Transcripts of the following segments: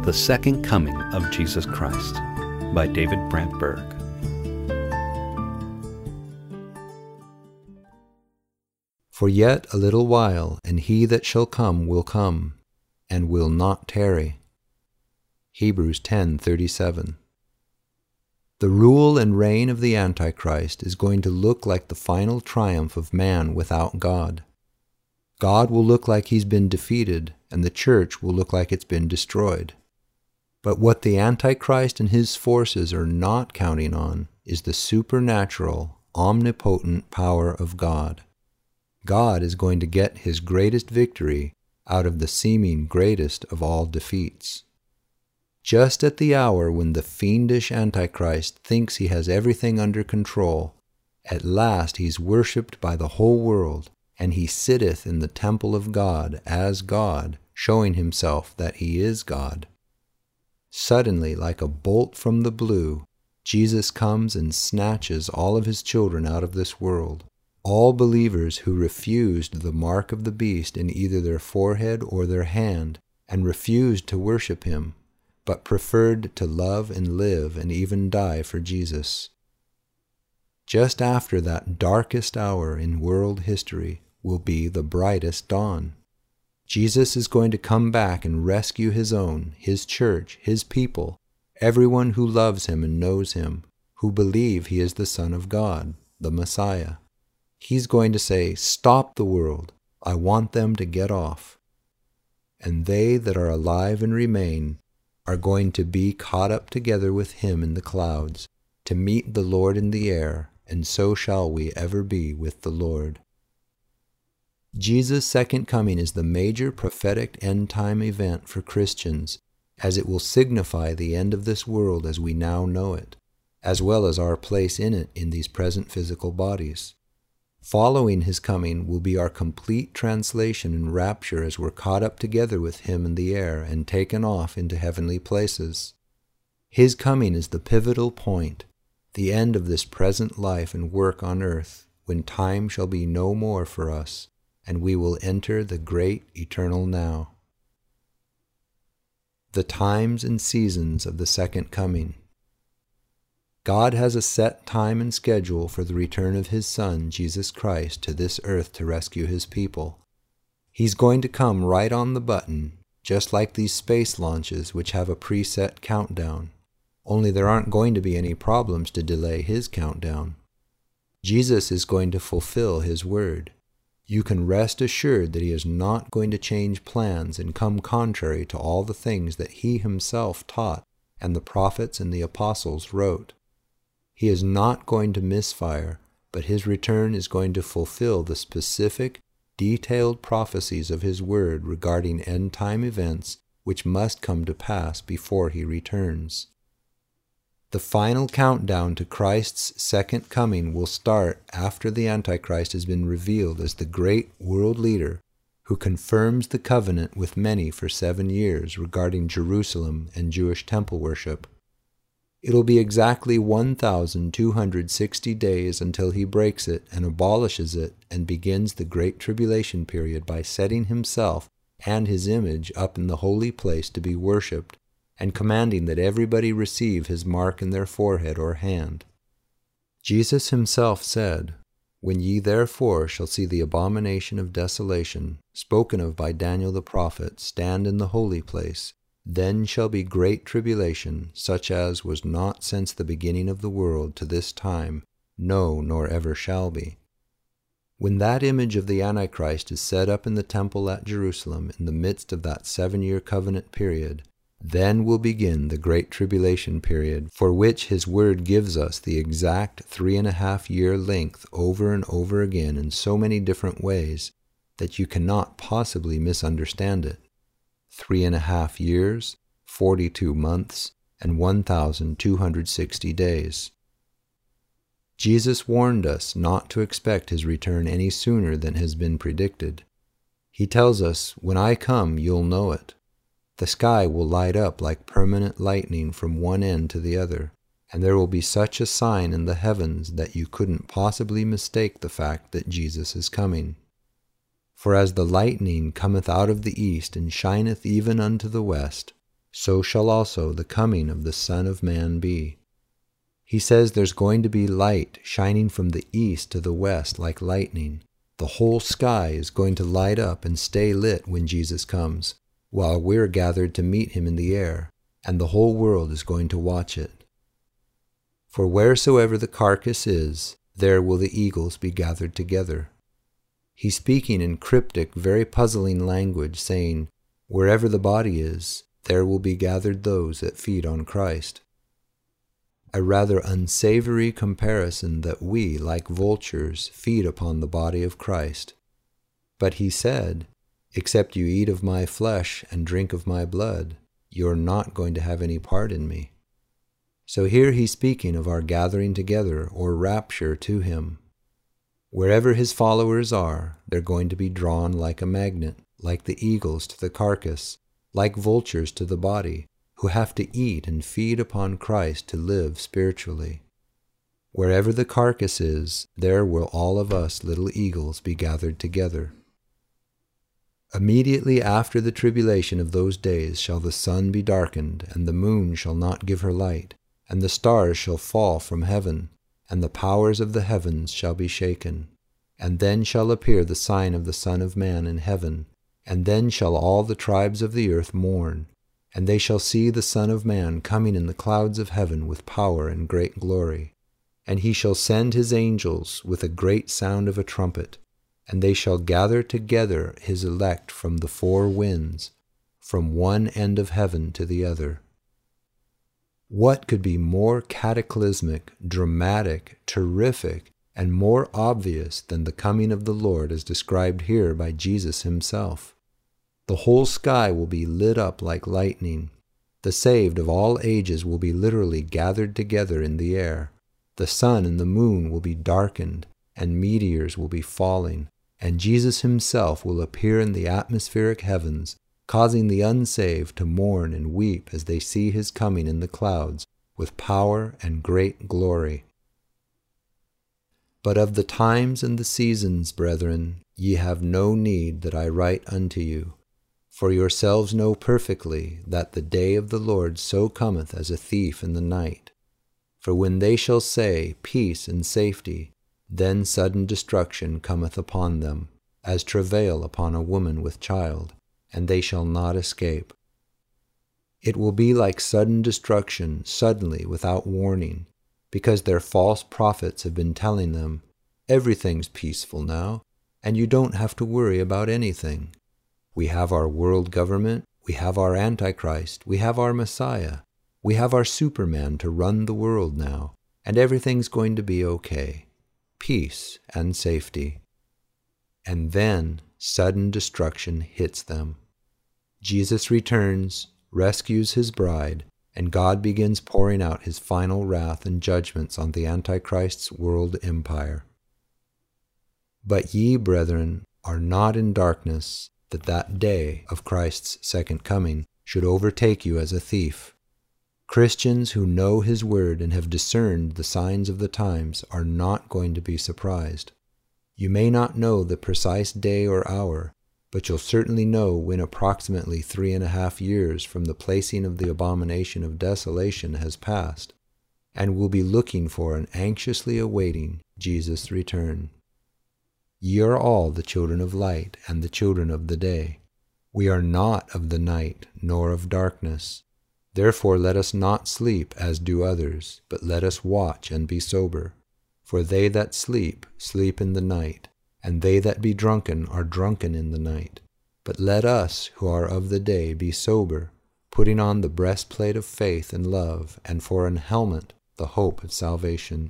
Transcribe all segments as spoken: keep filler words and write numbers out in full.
The Second Coming of Jesus Christ by David Brandt Berg. For yet a little while, and he that shall come will come, and will not tarry. Hebrews ten thirty-seven. The rule and reign of the Antichrist is going to look like the final triumph of man without God. God will look like he's been defeated, and the church will look like it's been destroyed. But what the Antichrist and his forces are not counting on is the supernatural, omnipotent power of God. God is going to get his greatest victory out of the seeming greatest of all defeats. Just at the hour when the fiendish Antichrist thinks he has everything under control, at last he's worshipped by the whole world, and he sitteth in the temple of God as God, showing himself that he is God. Suddenly, like a bolt from the blue, Jesus comes and snatches all of his children out of this world. All believers who refused the mark of the beast in either their forehead or their hand, and refused to worship him, but preferred to love and live and even die for Jesus. Just after that darkest hour in world history will be the brightest dawn. Jesus is going to come back and rescue his own, his church, his people, everyone who loves him and knows him, who believe he is the Son of God, the Messiah. He's going to say, "Stop the world. I want them to get off." And they that are alive and remain are going to be caught up together with him in the clouds, to meet the Lord in the air, and so shall we ever be with the Lord. Jesus' second coming is the major prophetic end-time event for Christians, as it will signify the end of this world as we now know it, as well as our place in it in these present physical bodies. Following his coming will be our complete translation and rapture as we're caught up together with him in the air and taken off into heavenly places. His coming is the pivotal point, the end of this present life and work on earth, when time shall be no more for us, and we will enter the great eternal now. The times and seasons of the second coming. God has a set time and schedule for the return of his Son, Jesus Christ, to this earth to rescue his people. He's going to come right on the button, just like these space launches which have a preset countdown, only there aren't going to be any problems to delay his countdown. Jesus is going to fulfill his word. You can rest assured that he is not going to change plans and come contrary to all the things that he himself taught and the prophets and the apostles wrote. He is not going to misfire, but his return is going to fulfill the specific, detailed prophecies of his word regarding end-time events which must come to pass before he returns. The final countdown to Christ's second coming will start after the Antichrist has been revealed as the great world leader who confirms the covenant with many for seven years regarding Jerusalem and Jewish temple worship. It'll be exactly one thousand two hundred sixty days until he breaks it and abolishes it and begins the Great Tribulation period by setting himself and his image up in the holy place to be worshipped, and commanding that everybody receive his mark in their forehead or hand. Jesus himself said, "When ye therefore shall see the abomination of desolation, spoken of by Daniel the prophet, stand in the holy place, then shall be great tribulation, such as was not since the beginning of the world to this time, no, nor ever shall be." When that image of the Antichrist is set up in the temple at Jerusalem in the midst of that seven-year covenant period, then will begin the Great Tribulation period, for which his word gives us the exact three and a half year length over and over again in so many different ways that you cannot possibly misunderstand it. Three and a half years, forty-two months, and one thousand two hundred sixty days. Jesus warned us not to expect his return any sooner than has been predicted. He tells us, "When I come, you'll know it. The sky will light up like permanent lightning from one end to the other, and there will be such a sign in the heavens that you couldn't possibly mistake the fact that Jesus is coming. For as the lightning cometh out of the east and shineth even unto the west, so shall also the coming of the Son of Man be. He says there's going to be light shining from the east to the west like lightning. The whole sky is going to light up and stay lit when Jesus comes, while we're gathered to meet him in the air, and the whole world is going to watch it. For wheresoever the carcass is, there will the eagles be gathered together. He's speaking in cryptic, very puzzling language, saying, wherever the body is, there will be gathered those that feed on Christ. A rather unsavory comparison that we, like vultures, feed upon the body of Christ. But he said, except you eat of my flesh and drink of my blood, you're not going to have any part in me. So here he's speaking of our gathering together or rapture to him. Wherever his followers are, they're going to be drawn like a magnet, like the eagles to the carcass, like vultures to the body, who have to eat and feed upon Christ to live spiritually. Wherever the carcass is, there will all of us little eagles be gathered together. Immediately after the tribulation of those days shall the sun be darkened, and the moon shall not give her light, and the stars shall fall from heaven, and the powers of the heavens shall be shaken. And then shall appear the sign of the Son of Man in heaven, and then shall all the tribes of the earth mourn, and they shall see the Son of Man coming in the clouds of heaven with power and great glory. And he shall send his angels with a great sound of a trumpet, and they shall gather together his elect from the four winds, from one end of heaven to the other. What could be more cataclysmic, dramatic, terrific, and more obvious than the coming of the Lord as described here by Jesus himself? The whole sky will be lit up like lightning. The saved of all ages will be literally gathered together in the air. The sun and the moon will be darkened, and meteors will be falling, and Jesus himself will appear in the atmospheric heavens, causing the unsaved to mourn and weep as they see his coming in the clouds with power and great glory. But of the times and the seasons, brethren, ye have no need that I write unto you. For yourselves know perfectly that the day of the Lord so cometh as a thief in the night. For when they shall say, Peace and safety, then sudden destruction cometh upon them, as travail upon a woman with child, and they shall not escape. It will be like sudden destruction, suddenly, without warning, because their false prophets have been telling them, everything's peaceful now, and you don't have to worry about anything. We have our world government, we have our Antichrist, we have our Messiah, we have our Superman to run the world now, and everything's going to be okay. Peace and safety. And then sudden destruction hits them. Jesus returns, rescues his bride, and God begins pouring out his final wrath and judgments on the Antichrist's world empire. But ye, brethren, are not in darkness, that that day of Christ's second coming should overtake you as a thief. Christians who know his word and have discerned the signs of the times are not going to be surprised. You may not know the precise day or hour, but you'll certainly know when approximately three and a half years from the placing of the abomination of desolation has passed, and will be looking for and anxiously awaiting Jesus' return. Ye are all the children of light and the children of the day. We are not of the night, nor of darkness. Therefore let us not sleep as do others, but let us watch and be sober. For they that sleep, sleep in the night, and they that be drunken are drunken in the night. But let us, who are of the day, be sober, putting on the breastplate of faith and love, and for an helmet the hope of salvation.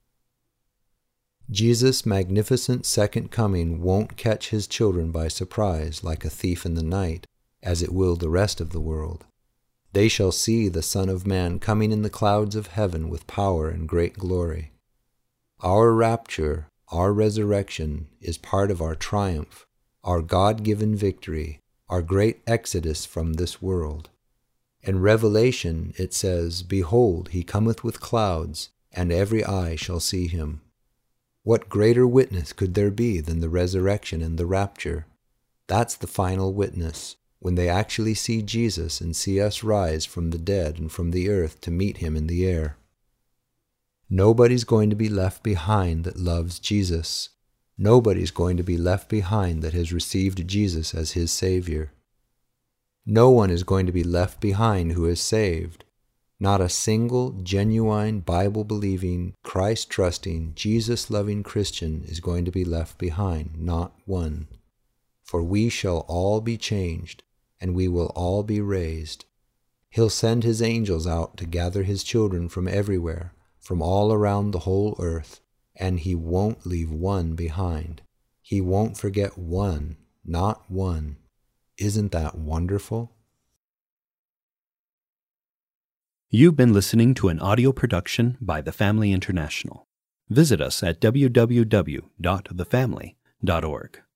Jesus' magnificent second coming won't catch his children by surprise like a thief in the night, as it will the rest of the world. They shall see the Son of Man coming in the clouds of heaven with power and great glory. Our rapture, our resurrection, is part of our triumph, our God-given victory, our great exodus from this world. In Revelation it says, Behold, he cometh with clouds, and every eye shall see him. What greater witness could there be than the resurrection and the rapture? That's the final witness. when they actually see Jesus and see us rise from the dead and from the earth to meet him in the air. Nobody's going to be left behind that loves Jesus. Nobody's going to be left behind that has received Jesus as his Savior. No one is going to be left behind who is saved. Not a single, genuine, Bible-believing, Christ-trusting, Jesus-loving Christian is going to be left behind, not one. For we shall all be changed, and we will all be raised. He'll send his angels out to gather his children from everywhere, from all around the whole earth, and he won't leave one behind. He won't forget one, not one. Isn't that wonderful? You've been listening to an audio production by The Family International. Visit us at w w w dot the family dot org.